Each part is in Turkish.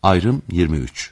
Ayrım 23.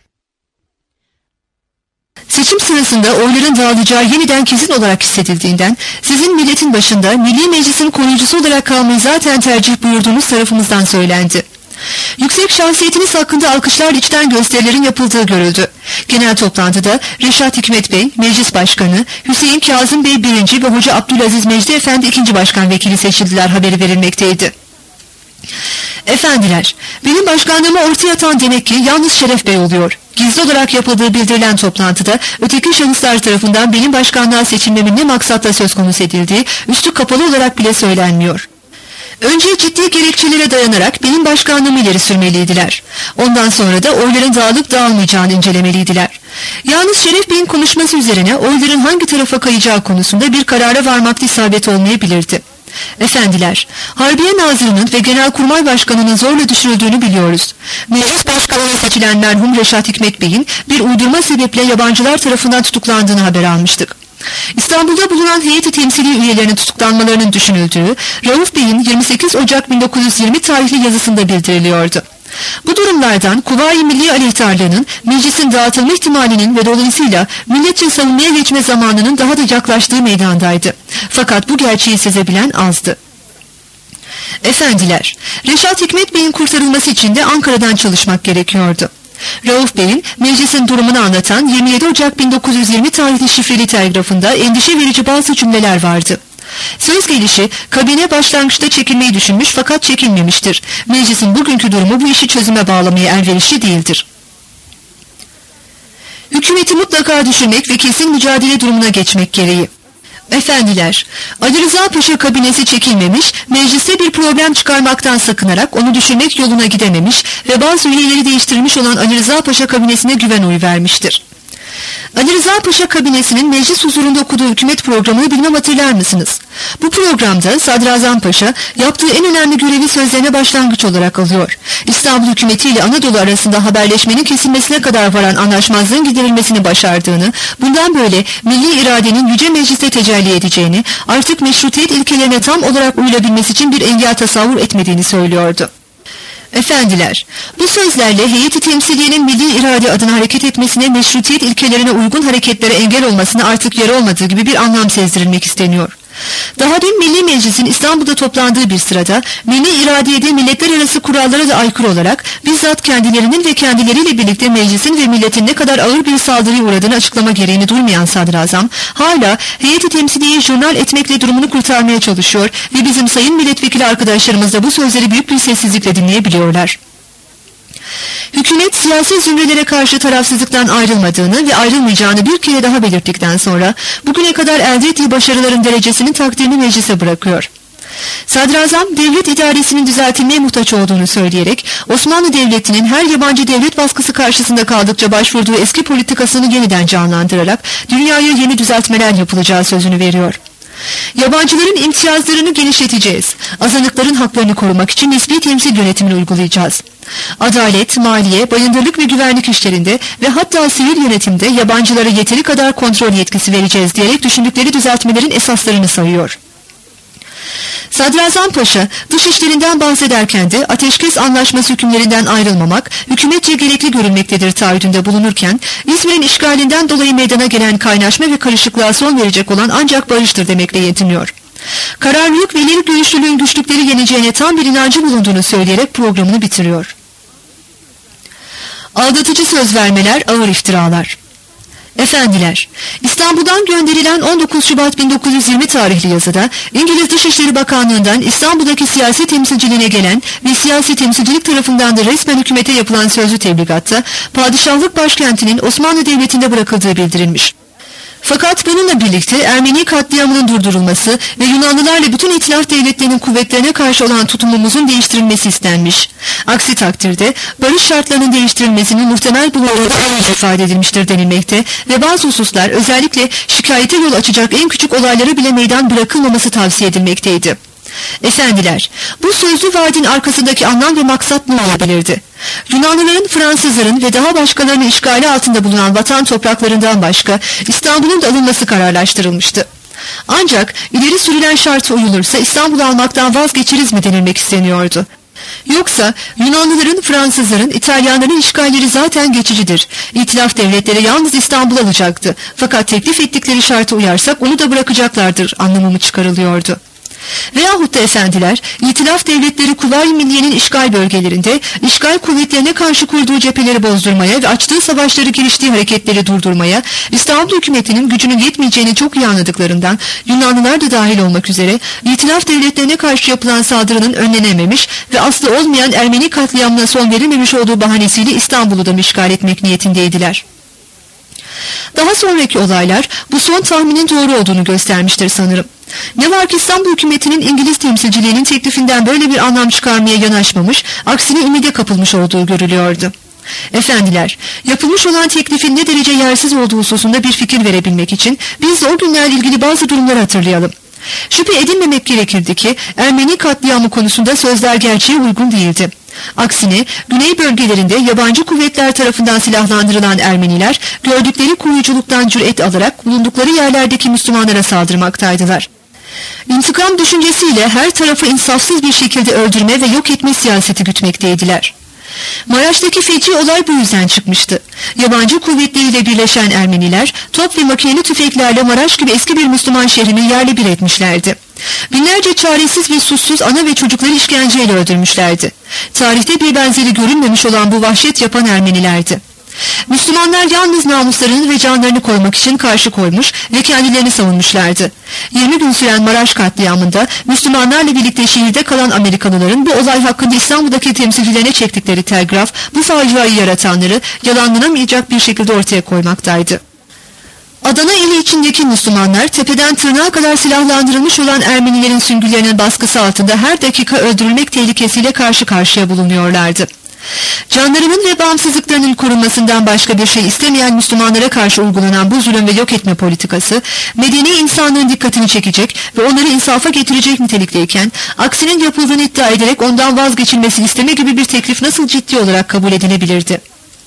Seçim sırasında oyların dağılacağı yeniden kesin olarak hissedildiğinden sizin milletin başında Milli Meclis'in koruyucusu olarak kalmayı zaten tercih buyurduğunuz tarafımızdan söylendi. Yüksek şahsiyetiniz hakkında alkışlar içten gösterilerin yapıldığı görüldü. Genel toplantıda Reşat Hikmet Bey, Meclis Başkanı, Hüseyin Kazım Bey 1. ve Hoca Abdülaziz Mecdi Efendi 2. Başkan Vekili seçildiler haberi verilmekteydi. Efendiler, benim başkanlığımı ortaya atan demek ki yalnız Şeref Bey oluyor. Gizli olarak yapıldığı bildirilen toplantıda öteki şahıslar tarafından benim başkanlığa seçilmemin ne maksatla söz konusu edildiği üstü kapalı olarak bile söylenmiyor. Önce ciddi gerekçelere dayanarak benim başkanlığımı ileri sürmeliydiler. Ondan sonra da oyların dağılıp dağılmayacağını incelemeliydiler. Yalnız Şeref Bey'in konuşması üzerine oyların hangi tarafa kayacağı konusunda bir karara varmakta isabet olmayabilirdi. Efendiler, Harbiye Nazırı'nın ve Genelkurmay Başkanı'nın zorla düşürüldüğünü biliyoruz. Meclis Başkanı'na seçilen merhum Reşat Hikmet Bey'in bir uydurma sebeple yabancılar tarafından tutuklandığını haber almıştık. İstanbul'da bulunan heyeti temsili üyelerinin tutuklanmalarının düşünüldüğü Rauf Bey'in 28 Ocak 1920 tarihli yazısında bildiriliyordu. Bu durumlardan Kuvayi Milli Aleyhtarlığı'nın meclisin dağıtılma ihtimalinin ve dolayısıyla milletçe savunmaya geçme zamanının daha da yaklaştığı meydandaydı. Fakat bu gerçeği sezebilen azdı. Efendiler, Reşat Hikmet Bey'in kurtarılması için de Ankara'dan çalışmak gerekiyordu. Rauf Bey'in meclisin durumunu anlatan 27 Ocak 1920 tarihli şifreli telgrafında endişe verici bazı cümleler vardı. Söz gelişi kabine başlangıçta çekilmeyi düşünmüş fakat çekilmemiştir. Meclisin bugünkü durumu bu işi çözüme bağlamaya elverişli değildir. Hükümeti mutlaka düşürmek ve kesin mücadele durumuna geçmek gereği. Efendiler, Ali Rıza Paşa kabinesi çekilmemiş, mecliste bir problem çıkarmaktan sakınarak onu düşürmek yoluna gidememiş ve bazı üyeleri değiştirmiş olan Ali Rıza Paşa kabinesine güven oyu vermiştir. Ali Rıza Paşa kabinesinin meclis huzurunda okuduğu hükümet programını bilmem hatırlar mısınız? Bu programda Sadrazam Paşa yaptığı en önemli görevi sözlerine başlangıç olarak alıyor. İstanbul hükümeti ile Anadolu arasında haberleşmenin kesilmesine kadar varan anlaşmazlığın giderilmesini başardığını, bundan böyle milli iradenin yüce mecliste tecelli edeceğini, artık meşrutiyet ilkelerine tam olarak uyulabilmesi için bir engel tasavvur etmediğini söylüyordu. Efendiler, bu sözlerle heyeti temsiliyenin milli irade adına hareket etmesine, meşrutiyet ilkelerine uygun hareketlere engel olmasına artık yer olmadığı gibi bir anlam sezdirilmek isteniyor. Daha dün Milli Meclis'in İstanbul'da toplandığı bir sırada milli iradeye de milletler arası kurallara da aykırı olarak bizzat kendilerinin ve kendileriyle birlikte meclisin ve milletin ne kadar ağır bir saldırıya uğradığını açıklama gereğini duymayan sadrazam hala heyeti temsiliyeyi jurnal etmekle durumunu kurtarmaya çalışıyor ve bizim sayın milletvekili arkadaşlarımız da bu sözleri büyük bir sessizlikle dinleyebiliyorlar. Hükümet siyasi zümrelere karşı tarafsızlıktan ayrılmadığını ve ayrılmayacağını bir kere daha belirttikten sonra bugüne kadar elde ettiği başarıların derecesinin takdirini meclise bırakıyor. Sadrazam devlet idaresinin düzeltilmeye muhtaç olduğunu söyleyerek Osmanlı Devleti'nin her yabancı devlet baskısı karşısında kaldıkça başvurduğu eski politikasını yeniden canlandırarak dünyaya yeni düzeltmeler yapılacağı sözünü veriyor. Yabancıların imtiyazlarını genişleteceğiz. Azınlıkların haklarını korumak için nispi temsil yönetimini uygulayacağız. Adalet, maliye, bayındırlık ve güvenlik işlerinde ve hatta sivil yönetimde yabancılara yeteri kadar kontrol yetkisi vereceğiz diyerek düşündükleri düzeltmelerin esaslarını sayıyor. Sadrazam Paşa dış işlerinden bahsederken de ateşkes anlaşması hükümlerinden ayrılmamak hükümetçe gerekli görülmektedir taahhüdünde bulunurken İzmir'in işgalinden dolayı meydana gelen kaynaşma ve karışıklığa son verecek olan ancak barıştır demekle yetiniyor. Kararlılık ve ileri görüşlülüğün güçlükleri yeneceğine tam bir inancı bulunduğunu söyleyerek programını bitiriyor. Aldatıcı söz vermeler, ağır iftiralar. Efendiler, İstanbul'dan gönderilen 19 Şubat 1920 tarihli yazıda İngiliz Dışişleri Bakanlığı'ndan İstanbul'daki siyasi temsilciliğine gelen ve siyasi temsilcilik tarafından da resmen hükümete yapılan sözlü tebligatta padişahlık başkentinin Osmanlı Devleti'nde bırakıldığı bildirilmiş. Fakat bununla birlikte Ermeni katliamının durdurulması ve Yunanlılarla bütün itilaf devletlerinin kuvvetlerine karşı olan tutumumuzun değiştirilmesi istenmiş. Aksi takdirde barış şartlarının değiştirilmesinin muhtemel bulunduğu ifade edilmiştir denilmekte ve bazı hususlar özellikle şikayete yol açacak en küçük olaylara bile meydan bırakılmaması tavsiye edilmekteydi. Efendiler, bu sözlü vaadin arkasındaki anlam ve maksat ne olabilirdi? Yunanlıların, Fransızların ve daha başkalarının işgali altında bulunan vatan topraklarından başka İstanbul'un da alınması kararlaştırılmıştı. Ancak ileri sürülen şartı uyulursa İstanbul'u almaktan vazgeçeriz mi denilmek isteniyordu. Yoksa Yunanlıların, Fransızların, İtalyanların işgalleri zaten geçicidir. İtilaf devletleri yalnız İstanbul alacaktı. Fakat teklif ettikleri şarta uyarsak onu da bırakacaklardır anlamı mı çıkarılıyordu? Veyahut da efendiler, İtilaf devletleri Kuvayi Milliye'nin işgal bölgelerinde işgal kuvvetlerine karşı kurduğu cepheleri bozdurmaya ve açtığı savaşları, giriştiği hareketleri durdurmaya, İstanbul hükümetinin gücünün yetmeyeceğini çok iyi anladıklarından Yunanlılar da dahil olmak üzere İtilaf devletlerine karşı yapılan saldırının önlenememiş ve aslı olmayan Ermeni katliamına son verilmemiş olduğu bahanesiyle İstanbul'u da işgal etmek niyetindeydiler. Daha sonraki olaylar bu son tahminin doğru olduğunu göstermiştir sanırım. Ne var ki İstanbul hükümetinin İngiliz temsilciliğinin teklifinden böyle bir anlam çıkarmaya yanaşmamış, aksine ümide kapılmış olduğu görülüyordu. Efendiler, yapılmış olan teklifin ne derece yersiz olduğu hususunda bir fikir verebilmek için biz de o günlerle ilgili bazı durumları hatırlayalım. Şüphe edilmemek gerekirdi ki Ermeni katliamı konusunda sözler gerçeğe uygun değildi. Aksine güney bölgelerinde yabancı kuvvetler tarafından silahlandırılan Ermeniler gördükleri koruyuculuktan cüret alarak bulundukları yerlerdeki Müslümanlara saldırmaktaydılar. İntikam düşüncesiyle her tarafı insafsız bir şekilde öldürme ve yok etme siyaseti gütmekteydiler. Maraş'taki feci olay bu yüzden çıkmıştı. Yabancı kuvvetleriyle birleşen Ermeniler top ve makineli tüfeklerle Maraş gibi eski bir Müslüman şehrini yerle bir etmişlerdi. Binlerce çaresiz ve suçsuz ana ve çocukları işkenceyle öldürmüşlerdi. Tarihte bir benzeri görülmemiş olan bu vahşet yapan Ermenilerdi. Müslümanlar yalnız namuslarını ve canlarını korumak için karşı koymuş ve kendilerini savunmuşlardı. 20 gün süren Maraş katliamında Müslümanlarla birlikte şehirde kalan Amerikalıların bu olay hakkında İstanbul'daki temsilcilerine çektikleri telgraf bu faciayı yaratanları yalanlanamayacak bir şekilde ortaya koymaktaydı. Adana ili içindeki Müslümanlar tepeden tırnağa kadar silahlandırılmış olan Ermenilerin süngülerinin baskısı altında her dakika öldürülmek tehlikesiyle karşı karşıya bulunuyorlardı. Canlarının ve bağımsızlıklarının korunmasından başka bir şey istemeyen Müslümanlara karşı uygulanan bu zulüm ve yok etme politikası, medeni insanlığın dikkatini çekecek ve onları insafa getirecek nitelikteyken, aksinin yapıldığını iddia ederek ondan vazgeçilmesi isteme gibi bir teklif nasıl ciddi olarak kabul edilebilirdi?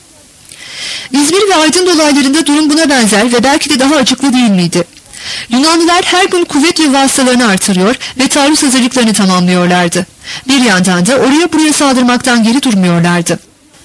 İzmir ve Aydın olaylarında durum buna benzer ve belki de daha acıklı değil miydi? Yunanlılar her gün kuvvet ve vasıtalarını artırıyor ve taarruz hazırlıklarını tamamlıyorlardı. Bir yandan da oraya buraya saldırmaktan geri durmuyorlardı.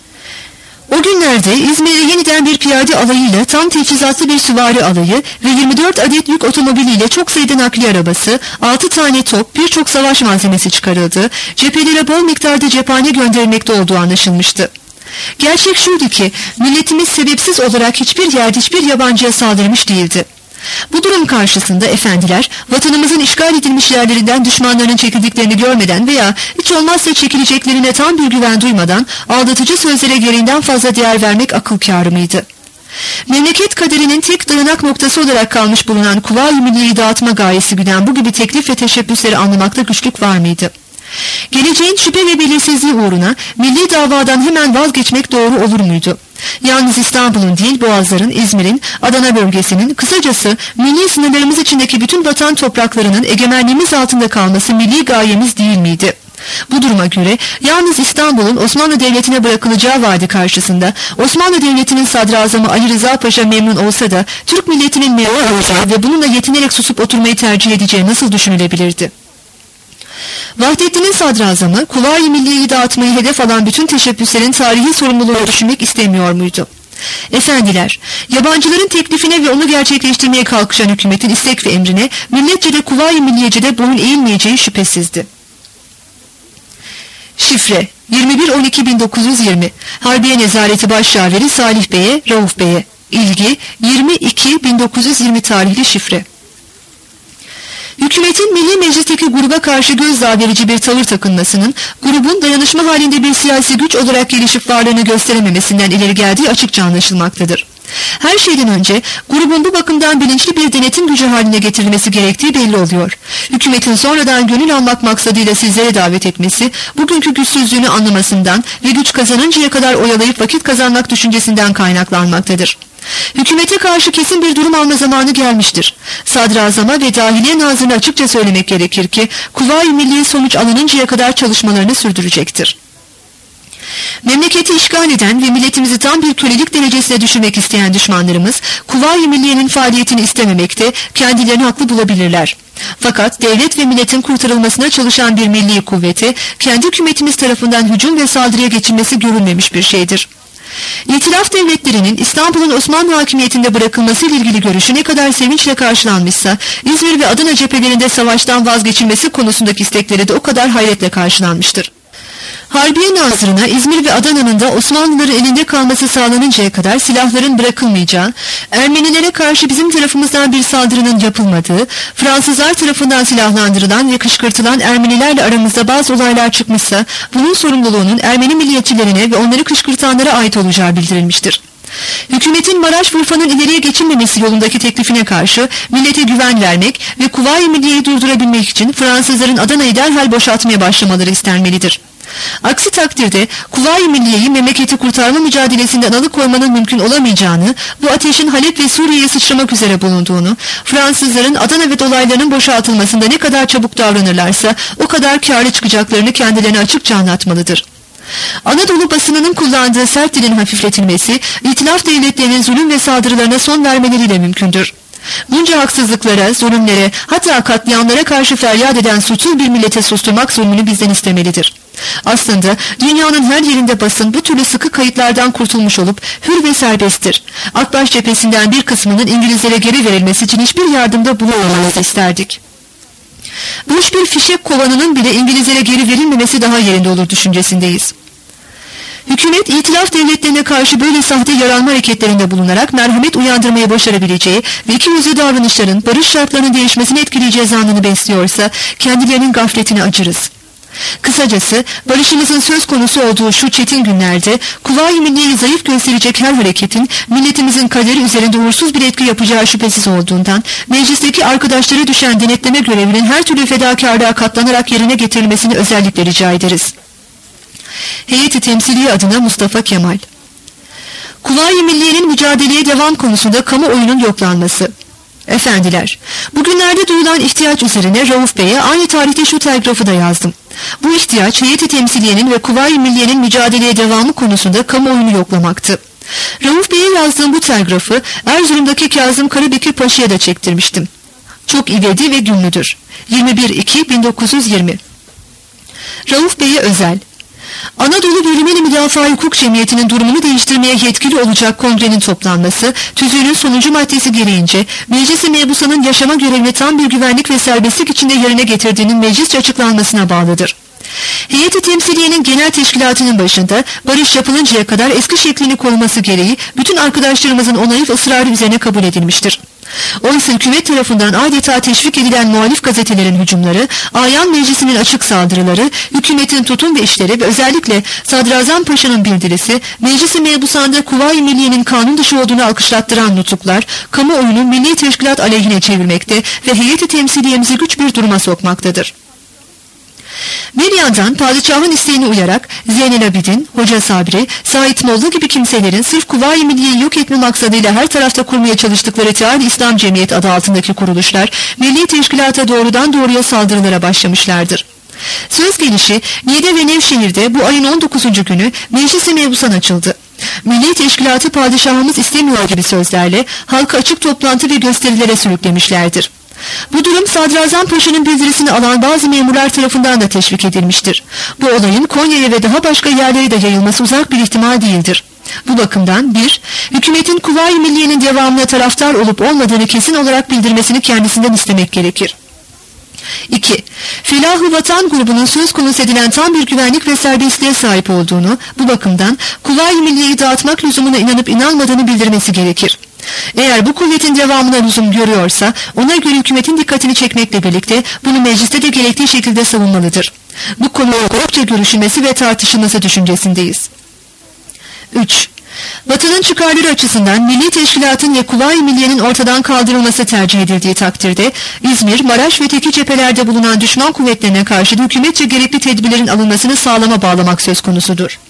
O günlerde İzmir'de yeniden bir piyade alayıyla tam teçhizatlı bir süvari alayı ve 24 adet yük otomobiliyle çok sayıda nakliye arabası, 6 tane top, birçok savaş malzemesi çıkarıldı, cephelere bol miktarda cephane gönderilmekte olduğu anlaşılmıştı. Gerçek şuydu ki milletimiz sebepsiz olarak hiçbir yerde hiçbir yabancıya saldırmış değildi. Bu durum karşısında efendiler vatanımızın işgal edilmiş yerlerinden düşmanlarının çekildiklerini görmeden veya hiç olmazsa çekileceklerine tam bir güven duymadan aldatıcı sözlere gereğinden fazla değer vermek akıl kârı mıydı? Memleket kaderinin tek dayanak noktası olarak kalmış bulunan Kuvayi Milliye'yi dağıtma gayesi güden bu gibi teklif ve teşebbüsleri anlamakta güçlük var mıydı? Geleceğin şüphe ve belirsizliği uğruna milli davadan hemen vazgeçmek doğru olur muydu? Yalnız İstanbul'un değil Boğazların, İzmir'in, Adana bölgesinin, kısacası milli sınırlarımız içindeki bütün vatan topraklarının egemenliğimiz altında kalması milli gayemiz değil miydi? Bu duruma göre yalnız İstanbul'un Osmanlı Devleti'ne bırakılacağı vaadi karşısında Osmanlı Devleti'nin sadrazamı Ali Rıza Paşa memnun olsa da Türk milletinin memnun olacağı ve bununla yetinerek susup oturmayı tercih edeceği nasıl düşünülebilirdi? Vahdettin'in sadrazamı Kuvayi Milliye'yi dağıtmayı hedef alan bütün teşebbüslerin tarihi sorumluluğunu düşünmek istemiyor muydu? Efendiler, yabancıların teklifine ve onu gerçekleştirmeye kalkışan hükümetin istek ve emrine milletçe de Kuvayi Milliyece de boyun eğilmeyeceği şüphesizdi. Şifre 21-12-1920 Harbiye Nezareti Başşaveri Salih Bey'e, Rauf Bey'e. İlgi 22-1920 tarihli şifre. Hükümetin Milli Meclis'teki gruba karşı gözdağı verici bir tavır takınmasının, grubun dayanışma halinde bir siyasi güç olarak gelişip varlığını gösterememesinden ileri geldiği açıkça anlaşılmaktadır. Her şeyden önce grubun bu bakımdan bilinçli bir denetim gücü haline getirilmesi gerektiği belli oluyor. Hükümetin sonradan gönül almak maksadıyla sizlere davet etmesi, bugünkü güçsüzlüğünü anlamasından ve güç kazanıncaya kadar oyalayıp vakit kazanmak düşüncesinden kaynaklanmaktadır. Hükümete karşı kesin bir durum alma zamanı gelmiştir. Sadrazama ve Dahiliye Nazırı'na açıkça söylemek gerekir ki Kuvayi Milliye sonuç alınıncaya kadar çalışmalarını sürdürecektir. Memleketi işgal eden ve milletimizi tam bir kölelik derecesine düşürmek isteyen düşmanlarımız, Kuvayi Milliye'nin faaliyetini istememekte, kendilerini haklı bulabilirler. Fakat devlet ve milletin kurtarılmasına çalışan bir milli kuvveti, kendi hükümetimiz tarafından hücum ve saldırıya geçilmesi görülmemiş bir şeydir. İtilaf devletlerinin İstanbul'un Osmanlı hakimiyetinde bırakılması ile ilgili görüşü ne kadar sevinçle karşılanmışsa, İzmir ve Adana cephelerinde savaştan vazgeçilmesi konusundaki istekleri de o kadar hayretle karşılanmıştır. Harbiye Nazırı'na İzmir ve Adana'nın da Osmanlıların elinde kalması sağlanıncaya kadar silahların bırakılmayacağı, Ermenilere karşı bizim tarafımızdan bir saldırının yapılmadığı, Fransızlar tarafından silahlandırılan ve kışkırtılan Ermenilerle aramızda bazı olaylar çıkmışsa, bunun sorumluluğunun Ermeni milliyetçilerine ve onları kışkırtanlara ait olacağı bildirilmiştir. Hükümetin Maraş ve Urfa'nın ileriye geçilmemesi yolundaki teklifine karşı millete güven vermek ve Kuvayi Milliye'yi durdurabilmek için Fransızların Adana'yı derhal boşaltmaya başlamaları istenmelidir. Aksi takdirde Kuvayi Milliye'yi memleketi kurtarma mücadelesinden alıkoymanın mümkün olamayacağını, bu ateşin Halep ve Suriye'ye sıçramak üzere bulunduğunu, Fransızların Adana ve dolaylarının boşaltılmasında ne kadar çabuk davranırlarsa o kadar kârlı çıkacaklarını kendilerine açıkça anlatmalıdır. Anadolu basınının kullandığı sert dilin hafifletilmesi, İtilaf devletlerinin zulüm ve saldırılarına son vermeleriyle mümkündür. Bunca haksızlıklara, zulümlere, hatta katliamlara karşı feryat eden suçsuz bir millete susturmak zulmünü bizden istemelidir. Aslında dünyanın her yerinde basın bu türlü sıkı kayıtlardan kurtulmuş olup hür ve serbesttir. Akbaş cephesinden bir kısmının İngilizlere geri verilmesi için hiçbir yardımda bulunmamanızı isterdik. Boş bir fişek kovanının bile İngilizlere geri verilmemesi daha yerinde olur düşüncesindeyiz. Hükümet, İtilaf devletlerine karşı böyle sahte yaranma hareketlerinde bulunarak merhamet uyandırmayı başarabileceği ve ikiyüzlü davranışların barış şartlarının değişmesini etkileyeceği zannını besliyorsa kendilerinin gafletine acırız. Kısacası barışımızın söz konusu olduğu şu çetin günlerde Kuvayi Milliye'yi zayıf gösterecek her hareketin milletimizin kaderi üzerinde uğursuz bir etki yapacağı şüphesiz olduğundan meclisteki arkadaşlara düşen denetleme görevinin her türlü fedakarlığa katlanarak yerine getirilmesini özellikle rica ederiz. Heyeti Temsiliye adına Mustafa Kemal. Kuvayi Milliye'nin mücadeleye devam konusunda kamuoyunun yoklanması. Efendiler, bugünlerde duyulan ihtiyaç üzerine Rauf Bey'e aynı tarihte şu telgrafı da yazdım. Bu ihtiyaç Heyeti Temsiliye'nin ve Kuvayi Milliye'nin mücadeleye devamı konusunda kamuoyunu yoklamaktı. Rauf Bey'e yazdığım bu telgrafı Erzurum'daki Kazım Karabekir Paşa'ya da çektirmiştim. Çok ivedi ve günlüdür. 21.2.1920. Rauf Bey'e özel. Anadolu Bölümeli Müdafaa Hukuk Cemiyeti'nin durumunu değiştirmeye yetkili olacak kongrenin toplanması, tüzüğünün sonuncu maddesi gereğince Meclis-i Mebusan'ın yaşama görevini tam bir güvenlik ve serbestlik içinde yerine getirdiğinin meclisçe açıklanmasına bağlıdır. Heyeti Temsiliye'nin genel teşkilatının başında barış yapılıncaya kadar eski şeklini koruması gereği bütün arkadaşlarımızın onayı ve ısrarı üzerine kabul edilmiştir. Oysa hükümet tarafından adeta teşvik edilen muhalif gazetelerin hücumları, Ayan Meclisi'nin açık saldırıları, hükümetin tutum ve işleri ve özellikle Sadrazam Paşa'nın bildirisi, Meclis-i Mebusan'da Kuvayi Milliye'nin kanun dışı olduğunu alkışlattıran nutuklar, kamuoyunu milli teşkilat aleyhine çevirmekte ve heyeti temsiliyemizi güç bir duruma sokmaktadır. Bir yandan padişahın isteğine uyarak Zeynel Abidin, Hoca Sabri, Said Molla gibi kimselerin sırf Kuvayi Milliye'yi yok etme maksadıyla her tarafta kurmaya çalıştıkları Teal İslam Cemiyet adı altındaki kuruluşlar, milli teşkilata doğrudan doğruya saldırılara başlamışlardır. Söz gelişi Niğde ve Nevşehir'de bu ayın 19. günü Meclis-i Mebusan açıldı. Milli teşkilatı padişahımız istemiyor gibi sözlerle halkı açık toplantı ve gösterilere sürüklemişlerdir. Bu durum Sadrazam Paşa'nın bildirisini alan bazı memurlar tarafından da teşvik edilmiştir. Bu olayın Konya'ya ve daha başka yerlere de yayılması uzak bir ihtimal değildir. Bu bakımdan 1. Hükümetin Kuvayi Milliye'nin devamına taraftar olup olmadığını kesin olarak bildirmesini kendisinden istemek gerekir. 2. Felah-ı Vatan grubunun söz konusu edilen tam bir güvenlik ve serbestliğe sahip olduğunu, bu bakımdan Kuvayi Milliye'yi dağıtmak lüzumuna inanıp inanmadığını bildirmesi gerekir. Eğer bu kuvvetin devamına lüzum görüyorsa, ona göre hükümetin dikkatini çekmekle birlikte bunu mecliste de gerektiği şekilde savunmalıdır. Bu konuya grupça görüşülmesi ve tartışılması düşüncesindeyiz. 3. Batı'nın çıkarları açısından Milli Teşkilat'ın ve Kuvayi Milliye'nin ortadan kaldırılması tercih edildiği takdirde, İzmir, Maraş ve teki cephelerde bulunan düşman kuvvetlerine karşı hükümetçe gerekli tedbirlerin alınmasını sağlama bağlamak söz konusudur.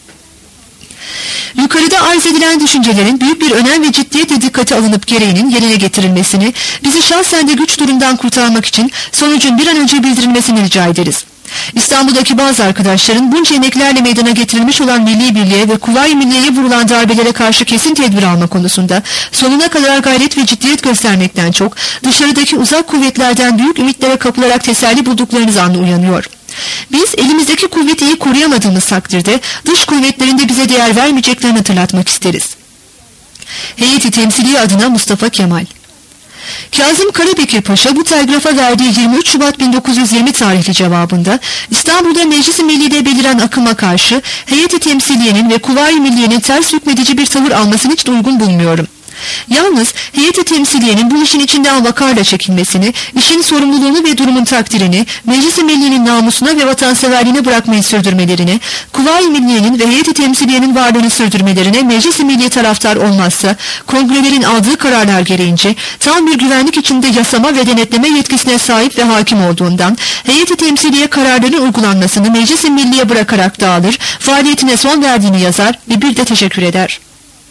Yukarıda arz edilen düşüncelerin büyük bir önem ve ciddiyetle dikkate alınıp gereğinin yerine getirilmesini, bizi şahsen de güç durumdan kurtarmak için sonucun bir an önce bildirilmesini rica ederiz. İstanbul'daki bazı arkadaşların bunca emeklerle meydana getirilmiş olan milli birliğe ve Kuvayi Milliye'ye vurulan darbelere karşı kesin tedbir alma konusunda sonuna kadar gayret ve ciddiyet göstermekten çok dışarıdaki uzak kuvvetlerden büyük ümitlere kapılarak teselli bulduklarınız anı uyanıyor. Biz elimizdeki kuvveti iyi koruyamadığımız takdirde dış kuvvetlerin de bize değer vermeyeceklerini hatırlatmak isteriz. Heyeti Temsiliye adına Mustafa Kemal. Kazım Karabekir Paşa bu telgrafa verdiği 23 Şubat 1920 tarihli cevabında İstanbul'da Meclis-i Milli'de beliren akıma karşı Heyeti Temsiliye'nin ve Kuvayi Milliye'nin ters hükmedici bir tavır almasını hiç uygun bulmuyorum. Yalnız Heyeti Temsiliye'nin bu işin içinden vakarla çekilmesini, işin sorumluluğunu ve durumun takdirini Meclis-i Milliye'nin namusuna ve vatanseverliğine bırakmayı sürdürmelerine, Kuvayi Milliye'nin ve Heyeti Temsiliye'nin varlığını sürdürmelerine Meclis-i Milliye taraftar olmazsa, kongrelerin aldığı kararlar gereğince tam bir güvenlik içinde yasama ve denetleme yetkisine sahip ve hakim olduğundan, Heyeti Temsiliye kararlarının uygulanmasını Meclis-i Milliye bırakarak dağılır, faaliyetine son verdiğini yazar ve bir de teşekkür eder.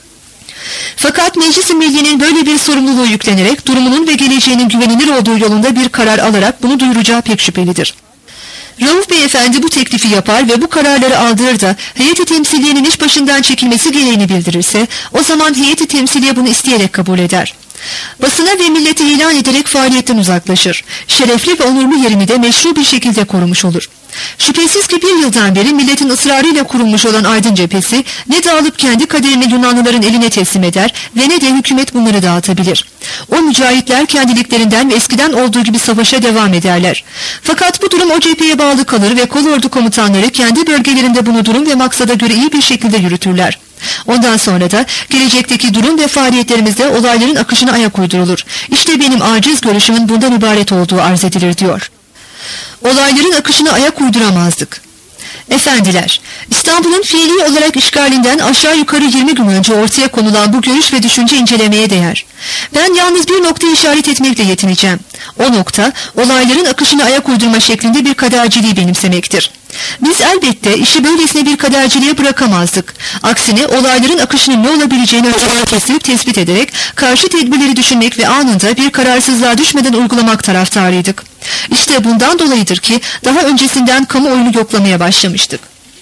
Fakat Meclis-i Milliye'nin böyle bir sorumluluğu yüklenerek durumunun ve geleceğinin güvenilir olduğu yolunda bir karar alarak bunu duyuracağı pek şüphelidir. Rauf Bey Efendi bu teklifi yapar ve bu kararları aldırır da Heyeti Temsiliye'nin iş başından çekilmesi gereğini bildirirse o zaman Heyeti Temsiliye bunu isteyerek kabul eder. Basına ve millete ilan ederek faaliyetten uzaklaşır. Şerefli ve onurlu yerini de meşru bir şekilde korumuş olur. Şüphesiz ki bir yıldan beri milletin ısrarıyla kurulmuş olan Aydın cephesi ne dağılıp kendi kaderini Yunanlıların eline teslim eder ve ne de hükümet bunları dağıtabilir. O mücahitler kendiliklerinden ve eskiden olduğu gibi savaşa devam ederler. Fakat bu durum o cepheye bağlı kalır ve kolordu komutanları kendi bölgelerinde bunu durum ve maksada göre iyi bir şekilde yürütürler. Ondan sonra da gelecekteki durum ve faaliyetlerimizde olayların akışına ayak uydurulur. İşte benim aciz görüşümün bundan ibaret olduğu arz edilir diyor. Olayların akışına ayak uyduramazdık. Efendiler, İstanbul'un fiili olarak işgalinden aşağı yukarı 20 gün önce ortaya konulan bu görüş ve düşünce incelemeye değer. Ben yalnız bir noktayı işaret etmekle yetineceğim. O nokta, olayların akışına ayak uydurma şeklinde bir kaderciliği benimsemektir. Biz elbette işi böylesine bir kaderciliğe bırakamazdık. Aksine olayların akışının ne olabileceğini önceden kesip tespit ederek karşı tedbirleri düşünmek ve anında bir kararsızlığa düşmeden uygulamak taraftarıydık. İşte bundan dolayıdır ki daha öncesinden kamuoyunu yoklamaya başlamıştık.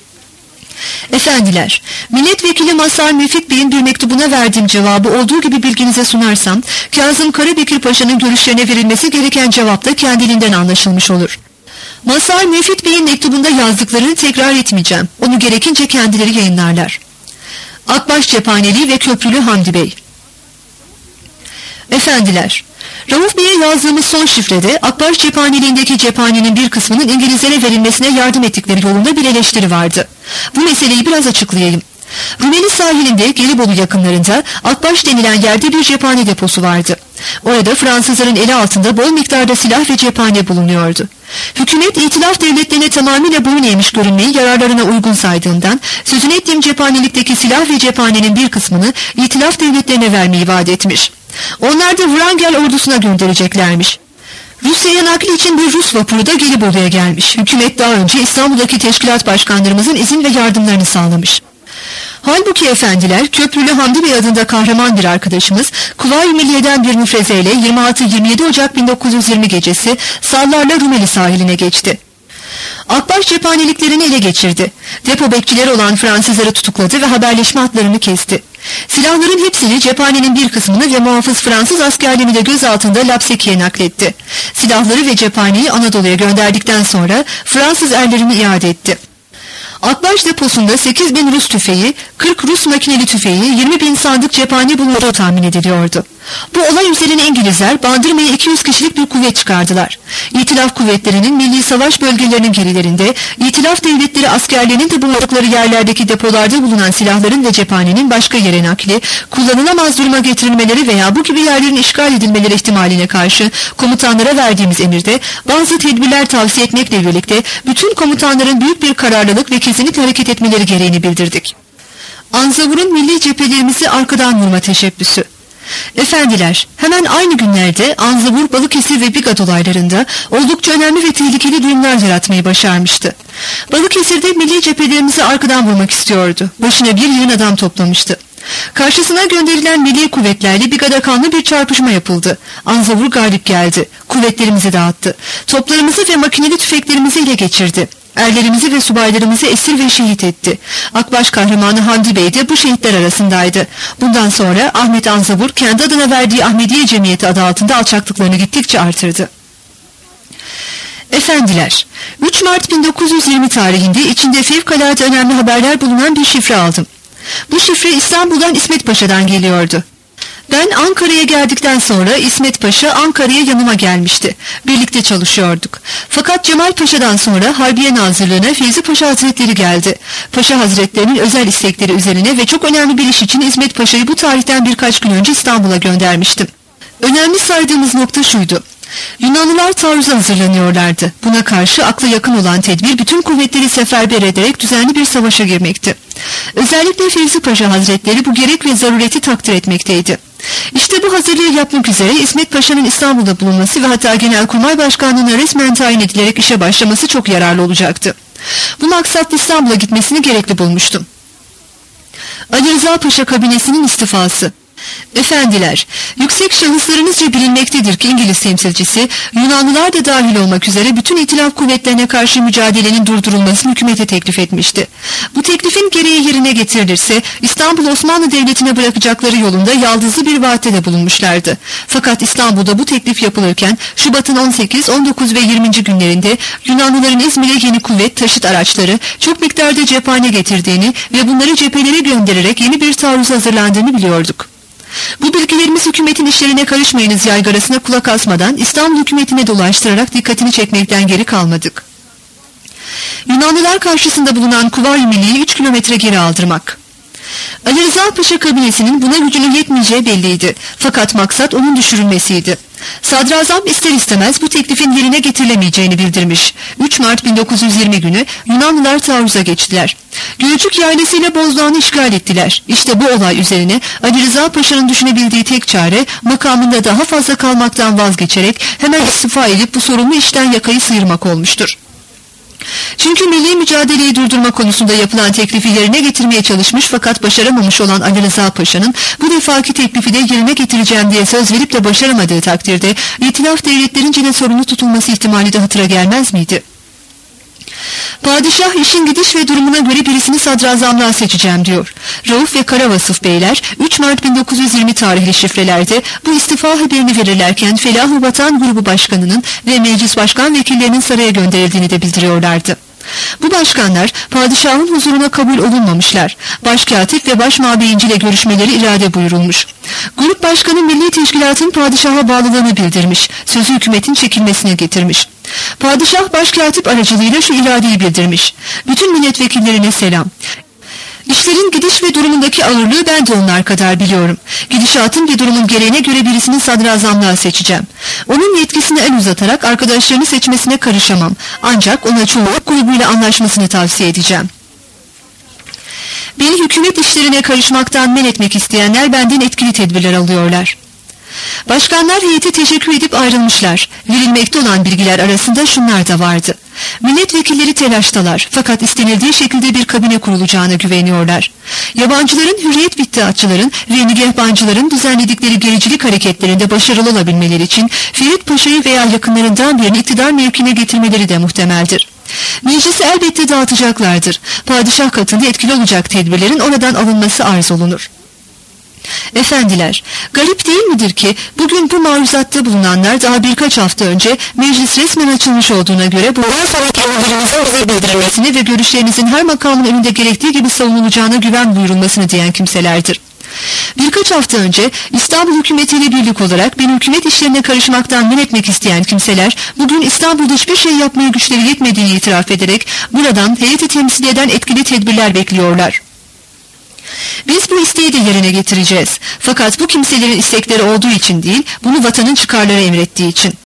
Efendiler, Milletvekili Mazhar Müfit Bey'in bir mektubuna verdiğim cevabı olduğu gibi bilginize sunarsam, Kazım Karabekir Paşa'nın görüşlerine verilmesi gereken cevap da kendiliğinden anlaşılmış olur. Mazhar Müfit Bey'in mektubunda yazdıklarını tekrar etmeyeceğim. Onu gerekince kendileri yayınlarlar. Akbaş Cephaneli ve Köprülü Hamdi Bey. Efendiler, Rauf Bey'e yazdığımız son şifrede Akbaş Cephaneliğindeki cephanenin bir kısmının İngilizlere verilmesine yardım ettikleri yolunda bir eleştiri vardı. Bu meseleyi biraz açıklayayım. Rumeli sahilinde Gelibolu yakınlarında Akbaş denilen yerde bir cephane deposu vardı. Orada Fransızların eli altında bol miktarda silah ve cephane bulunuyordu. Hükümet itilaf devletlerine tamamıyla boyun eğmiş görünmeyi yararlarına uygun saydığından sözünü ettiğim cephanelikteki silah ve cephanenin bir kısmını itilaf devletlerine vermeyi vaat etmiş. Onlar da Wrangel ordusuna göndereceklermiş. Rusya'ya nakli için bir Rus vapuru da Gelibolu'ya gelmiş. Hükümet daha önce İstanbul'daki teşkilat başkanlarımızın izin ve yardımlarını sağlamış. Halbuki efendiler, Köprülü Hamdi Bey adında kahraman bir arkadaşımız, Kuvayi Milliye'den bir müfrezeyle 26-27 Ocak 1920 gecesi Sallar'la Rumeli sahiline geçti. Akbaş cephaneliklerini ele geçirdi. Depo bekçileri olan Fransızları tutukladı ve haberleşme hatlarını kesti. Silahların hepsini, cephanenin bir kısmını ve muhafız Fransız askerlerini de gözaltında Lapseki'ye nakletti. Silahları ve cephaneyi Anadolu'ya gönderdikten sonra Fransız erlerini iade etti. Akbaş deposunda 8.000 Rus tüfeği, 40 Rus makineli tüfeği, 20.000 sandık cephane bulunduğu tahmin ediliyordu. Bu olay üzerine İngilizler Bandırma'ya 200 kişilik bir kuvvet çıkardılar. İtilaf kuvvetlerinin milli savaş bölgelerinin gerilerinde, İtilaf devletleri askerlerinin de bulundukları yerlerdeki depolarda bulunan silahların ve cephanenin başka yere nakli, kullanılamaz duruma getirilmeleri veya bu gibi yerlerin işgal edilmeleri ihtimaline karşı komutanlara verdiğimiz emirde bazı tedbirler tavsiye etmekle birlikte bütün komutanların büyük bir kararlılık ve kesinlikle hareket etmeleri gereğini bildirdik. Anzavur'un milli cephelerimizi arkadan vurma teşebbüsü. Efendiler, hemen aynı günlerde Anzavur, Balıkesir ve Bigat olaylarında oldukça önemli ve tehlikeli durumlar yaratmayı başarmıştı. Balıkesir'de milli cephelerimizi arkadan vurmak istiyordu. Başına bir yığın adam toplamıştı. Karşısına gönderilen milli kuvvetlerle Bigat'a kanlı bir çarpışma yapıldı. Anzavur galip geldi. Kuvvetlerimizi dağıttı. Toplarımızı ve makineli tüfeklerimizi ele geçirdi. Erlerimizi ve subaylarımızı esir ve şehit etti. Akbaş kahramanı Hamdi Bey de bu şehitler arasındaydı. Bundan sonra Ahmet Anzavur kendi adına verdiği Ahmediye Cemiyeti adı altında alçaklıklarını gittikçe artırdı. Efendiler, 3 Mart 1920 tarihinde içinde fevkalade önemli haberler bulunan bir şifre aldım. Bu şifre İstanbul'dan İsmet Paşa'dan geliyordu. Ben Ankara'ya geldikten sonra İsmet Paşa Ankara'ya yanıma gelmişti. Birlikte çalışıyorduk. Fakat Cemal Paşa'dan sonra Harbiye Nazırlığı'na Fevzi Paşa Hazretleri geldi. Paşa Hazretlerinin özel istekleri üzerine ve çok önemli bir iş için İsmet Paşa'yı bu tarihten birkaç gün önce İstanbul'a göndermiştim. Önemli saydığımız nokta şuydu. Yunanlılar taarruza hazırlanıyorlardı. Buna karşı akla yakın olan tedbir bütün kuvvetleri seferber ederek düzenli bir savaşa girmekti. Özellikle Fevzi Paşa Hazretleri bu gerek ve zarureti takdir etmekteydi. İşte bu hazırlığı yapmak üzere İsmet Paşa'nın İstanbul'da bulunması ve hatta Genelkurmay Başkanlığı'na resmen tayin edilerek işe başlaması çok yararlı olacaktı. Bu maksatla İstanbul'a gitmesini gerekli bulmuştum. Ali Rıza Paşa kabinesinin istifası. Efendiler, yüksek şahıslarınızca bilinmektedir ki İngiliz temsilcisi, Yunanlılar da dahil olmak üzere bütün itilaf kuvvetlerine karşı mücadelenin durdurulmasını hükümete teklif etmişti. Bu teklifin gereği yerine getirilirse, İstanbul Osmanlı Devleti'ne bırakacakları yolunda yaldızlı bir vaatte de bulunmuşlardı. Fakat İstanbul'da bu teklif yapılırken, Şubat'ın 18, 19 ve 20. günlerinde Yunanlıların İzmir'e yeni kuvvet, taşıt araçları, çok miktarda cephane getirdiğini ve bunları cephelere göndererek yeni bir taarruz hazırlandığını biliyorduk. Bu bilgilerimiz hükümetin işlerine karışmayınız yaygarasına kulak asmadan İstanbul hükümetine dolaştırarak dikkatini çekmekten geri kalmadık. Yunanlılar karşısında bulunan Kuvayi Milli'yi 3 kilometre geri aldırmak. Ali Rıza Paşa kabinesinin buna gücünün yetmeyeceği belliydi. Fakat maksat onun düşürülmesiydi. Sadrazam ister istemez bu teklifin yerine getirilemeyeceğini bildirmiş. 3 Mart 1920 günü Yunanlılar taarruza geçtiler. Gölcük yaylasıyla Bozdoğan'ı işgal ettiler. İşte bu olay üzerine Ali Rıza Paşa'nın düşünebildiği tek çare makamında daha fazla kalmaktan vazgeçerek hemen istifa edip bu sorumlu işten yakayı sıyırmak olmuştur. Çünkü milli mücadeleyi durdurma konusunda yapılan teklifi yerine getirmeye çalışmış fakat başaramamış olan Ali Rıza Paşa'nın bu defaki teklifi de yerine getireceğim diye söz verip de başaramadığı takdirde itilaf devletlerince de sorumlu tutulması ihtimali de hatıra gelmez miydi? Padişah işin gidiş ve durumuna göre birisini sadrazamlığa seçeceğim diyor. Rauf ve Karavasıf beyler 3 Mart 1920 tarihli şifrelerde bu istifa haberini verirlerken Felah-ı Vatan Grubu Başkanı'nın ve meclis başkan vekillerinin saraya gönderildiğini de bildiriyorlardı. Bu başkanlar padişahın huzuruna kabul olunmamışlar. Başkatip ve başmabeyinci ile görüşmeleri irade buyurulmuş. Grup başkanı Milli Teşkilat'ın padişaha bağlılığını bildirmiş. Sözü hükümetin çekilmesine getirmiş. Padişah başkatip aracılığıyla şu iradeyi bildirmiş. Bütün milletvekillerine selam. İşlerin gidiş ve durumundaki ağırlığı ben de onlar kadar biliyorum. Gidişatın ve durumun gereğine göre birisini sadrazamlığa seçeceğim. Onun yetkisini el uzatarak arkadaşlarını seçmesine karışamam. Ancak ona çoğunluk grubuyla anlaşmasını tavsiye edeceğim. Beni hükümet işlerine karışmaktan men etmek isteyenler benden etkili tedbirler alıyorlar. Başkanlar heyete teşekkür edip ayrılmışlar. Verilmekte olan bilgiler arasında şunlar da vardı. Milletvekilleri telaştalar fakat istenildiği şekilde bir kabine kurulacağına güveniyorlar. Yabancıların, hürriyet iddiatçıların ve nigehbancıların düzenledikleri gericilik hareketlerinde başarılı olabilmeleri için Ferit Paşa'yı veya yakınlarından birini iktidar mevkine getirmeleri de muhtemeldir. Meclisi elbette dağıtacaklardır. Padişah katında etkili olacak tedbirlerin oradan alınması arz olunur. Efendiler, garip değil midir ki bugün bu maruzatta bulunanlar daha birkaç hafta önce meclis resmen açılmış olduğuna göre bundan sonraki emirlerinizin bize bildirilmesini ve görüşlerinizin her makamın önünde gerektiği gibi savunulacağına güven buyurulmasını diyen kimselerdir. Birkaç hafta önce İstanbul hükümetiyle birlik olarak beni hükümet işlerine karışmaktan men etmek isteyen kimseler bugün İstanbul'da hiçbir şey yapmaya güçleri yetmediğini itiraf ederek buradan heyeti temsil eden etkili tedbirler bekliyorlar. Biz bu isteği de yerine getireceğiz. Fakat bu kimselerin istekleri olduğu için değil, bunu vatanın çıkarları emrettiği için.